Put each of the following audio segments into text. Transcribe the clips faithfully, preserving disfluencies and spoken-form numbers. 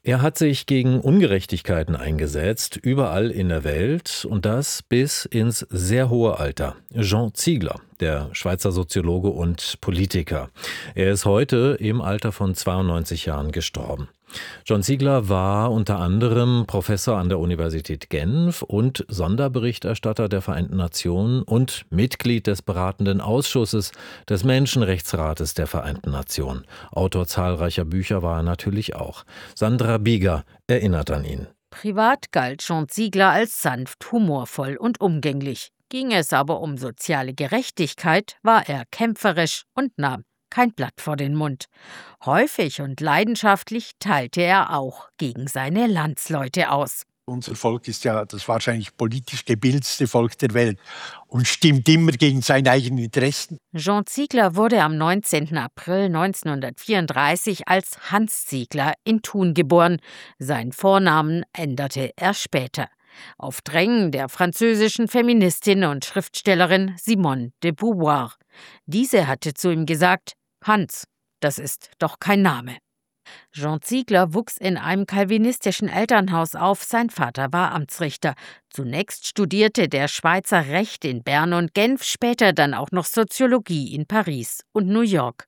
Er hat sich gegen Ungerechtigkeiten eingesetzt, überall in der Welt, und das bis ins sehr hohe Alter. Jean Ziegler, der Schweizer Soziologe und Politiker. Er ist heute im Alter von zweiundneunzig Jahren gestorben. Jean Ziegler war unter anderem Professor an der Universität Genf und Sonderberichterstatter der Vereinten Nationen und Mitglied des beratenden Ausschusses des Menschenrechtsrates der Vereinten Nationen. Autor zahlreicher Bücher war er natürlich auch. Sandra Bieger erinnert an ihn. Privat galt Jean Ziegler als sanft, humorvoll und umgänglich. Ging es aber um soziale Gerechtigkeit, war er kämpferisch und nahm kein Blatt vor den Mund. Häufig und leidenschaftlich teilte er auch gegen seine Landsleute aus. Unser Volk ist ja das wahrscheinlich politisch gebildetste Volk der Welt und stimmt immer gegen seine eigenen Interessen. Jean Ziegler wurde am neunzehnten April neunzehnhundertvierunddreißig als Hans Ziegler in Thun geboren. Seinen Vornamen änderte er später. Auf Drängen der französischen Feministin und Schriftstellerin Simone de Beauvoir. Diese hatte zu ihm gesagt: Hans, das ist doch kein Name. Jean Ziegler wuchs in einem calvinistischen Elternhaus auf. Sein Vater war Amtsrichter. Zunächst studierte der Schweizer Recht in Bern und Genf, später dann auch noch Soziologie in Paris und New York.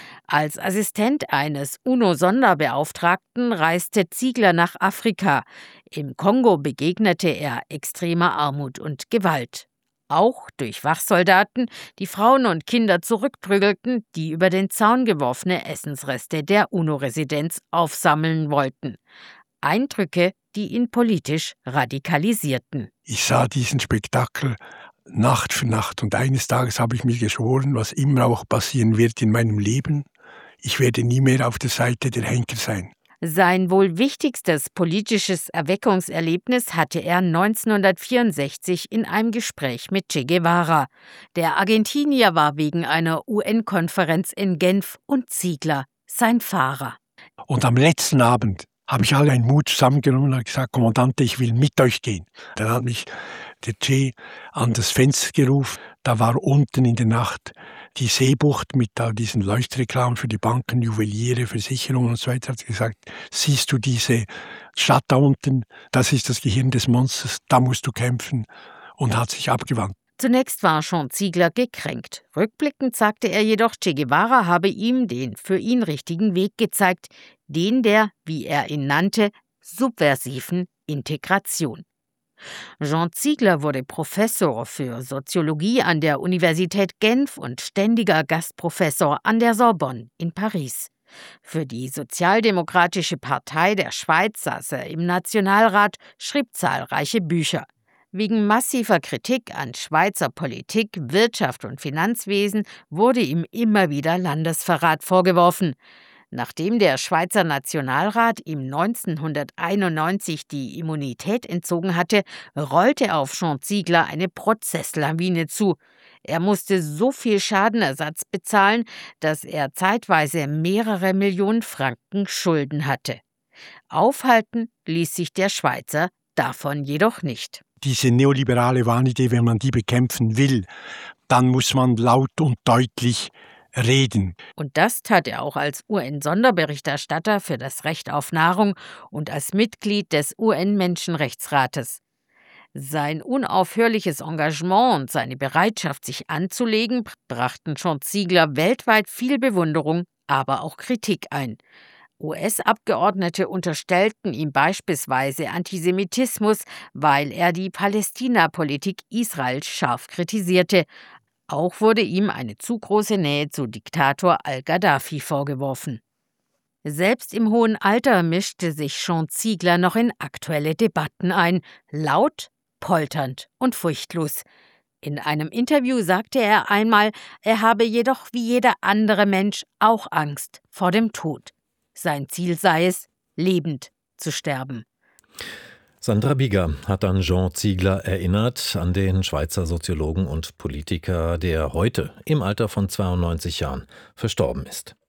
Als Assistent eines UNO-Sonderbeauftragten reiste Ziegler nach Afrika. Im Kongo begegnete er extremer Armut und Gewalt. Auch durch Wachsoldaten, die Frauen und Kinder zurückprügelten, die über den Zaun geworfene Essensreste der UNO-Residenz aufsammeln wollten. Eindrücke, die ihn politisch radikalisierten. Ich sah diesen Spektakel Nacht für Nacht und eines Tages habe ich mir geschworen, was immer auch passieren wird in meinem Leben, ich werde nie mehr auf der Seite der Henker sein. Sein wohl wichtigstes politisches Erweckungserlebnis hatte er neunzehnhundertvierundsechzig in einem Gespräch mit Che Guevara. Der Argentinier war wegen einer U N-Konferenz in Genf und Ziegler sein Fahrer. Und am letzten Abend habe ich alle einen Mut zusammengenommen und gesagt: Kommandante, ich will mit euch gehen. Dann hat mich der Che an das Fenster gerufen. Da war unten in der Nacht die Seebucht mit all diesen Leuchtreklamen für die Banken, Juweliere, Versicherungen und so weiter. Hat gesagt: Siehst du diese Stadt da unten? Das ist das Gehirn des Monsters, da musst du kämpfen. Und hat sich abgewandt. Zunächst war Jean Ziegler gekränkt. Rückblickend sagte er jedoch, Che Guevara habe ihm den für ihn richtigen Weg gezeigt, den der, wie er ihn nannte, subversiven Integration. Jean Ziegler wurde Professor für Soziologie an der Universität Genf und ständiger Gastprofessor an der Sorbonne in Paris. Für die Sozialdemokratische Partei der Schweiz saß er im Nationalrat, schrieb zahlreiche Bücher. Wegen massiver Kritik an Schweizer Politik, Wirtschaft und Finanzwesen wurde ihm immer wieder Landesverrat vorgeworfen. Nachdem der Schweizer Nationalrat ihm neunzehnhunderteinundneunzig die Immunität entzogen hatte, rollte auf Jean Ziegler eine Prozesslawine zu. Er musste so viel Schadenersatz bezahlen, dass er zeitweise mehrere Millionen Franken Schulden hatte. Aufhalten ließ sich der Schweizer davon jedoch nicht. Diese neoliberale Wahnidee, wenn man die bekämpfen will, dann muss man laut und deutlich reden. Und das tat er auch als U N-Sonderberichterstatter für das Recht auf Nahrung und als Mitglied des U N-Menschenrechtsrates. Sein unaufhörliches Engagement und seine Bereitschaft, sich anzulegen, brachten Jean Ziegler weltweit viel Bewunderung, aber auch Kritik ein. U S-Abgeordnete unterstellten ihm beispielsweise Antisemitismus, weil er die Palästina-Politik Israels scharf kritisierte. Auch wurde ihm eine zu große Nähe zu Diktator al-Gaddafi vorgeworfen. Selbst im hohen Alter mischte sich Jean Ziegler noch in aktuelle Debatten ein, laut, polternd und furchtlos. In einem Interview sagte er einmal, er habe jedoch wie jeder andere Mensch auch Angst vor dem Tod. Sein Ziel sei es, lebend zu sterben. Sandra Bieger hat an Jean Ziegler erinnert, an den Schweizer Soziologen und Politiker, der heute im Alter von zweiundneunzig Jahren verstorben ist.